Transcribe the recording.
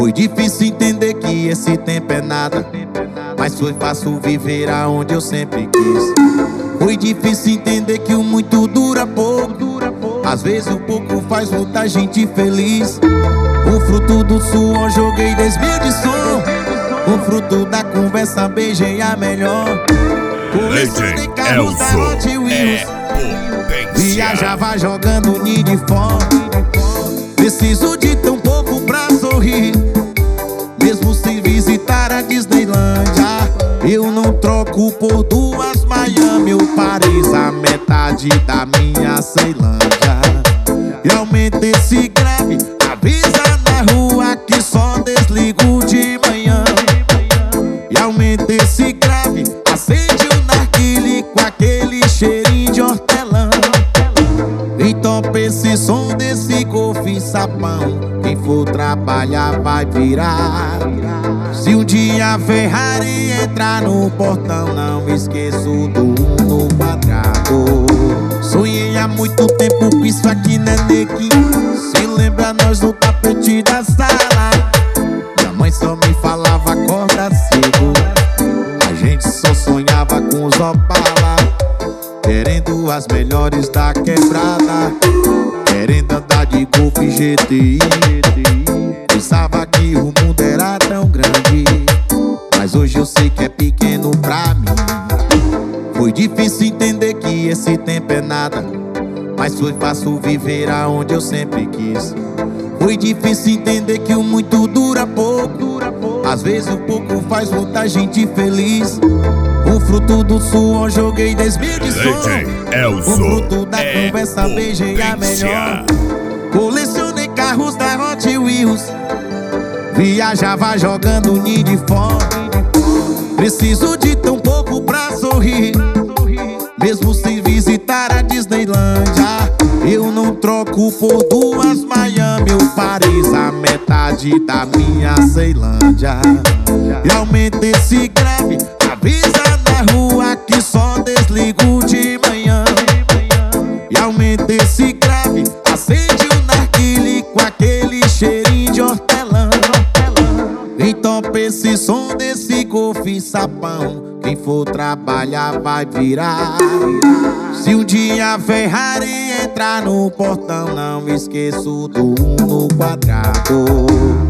Foi difícil entender que esse tempo é nada, mas foi fácil viver aonde eu sempre quis. Foi difícil entender que o muito dura pouco, às vezes o pouco faz muita gente feliz. O fruto do suor joguei 10 mil de som, o fruto da conversa beijei a melhor. Colecionei carros da Hot Wheels, viajava jogando Need for. Preciso de tão pouco pra sorrir, mesmo sem visitar a Disneylândia. Eu não troco por duas Miami ou Paris, a metade da minha Ceilândia. E aumenta esse grave, avisa na rua que só desligo de manhã. E aumenta esse grave, acende o narguile com aquele cheirinho de hortelã. Entope esse som desse golfe sapão, quem for trabalhar vai virar. Se um dia a Ferrari entrar no portão, não me esqueço do Uno quadrado. Sonhei há muito tempo com isso aqui, né, neguinho? Se lembra nós no tapete da sala, minha mãe só me falava acorda cedo. A gente só sonhava com os Opala, querendo as melhores da quebrada, querendo andar de Golf GTI. Pensava que o mundo era tão grande, mas hoje eu sei que é pequeno pra mim. Foi difícil entender que esse tempo é nada, mas foi fácil viver aonde eu sempre quis. Foi difícil entender que o muito dura pouco, às vezes o pouco faz muita gente feliz. O fruto do suor joguei 10 mil de som, o fruto da conversa beijei a melhor. Colecionei carros da Hot Wheels, viajava jogando Need for. Preciso de tão pouco pra sorrir, mesmo sem visitar a Disneylândia. Eu não troco por duas Miami ou Paris, a metade da minha Ceilândia. E aumenta esse grave, avisa na rua que só desligo de manhã. E aumenta esse grave, acende o narguile com aquele cheirinho de hortelã. Entope esse som desse golfe sapão, quem for trabalhar vai virar. Se um dia a Ferrari entrar no portão, não me esqueço do Uno quadrado.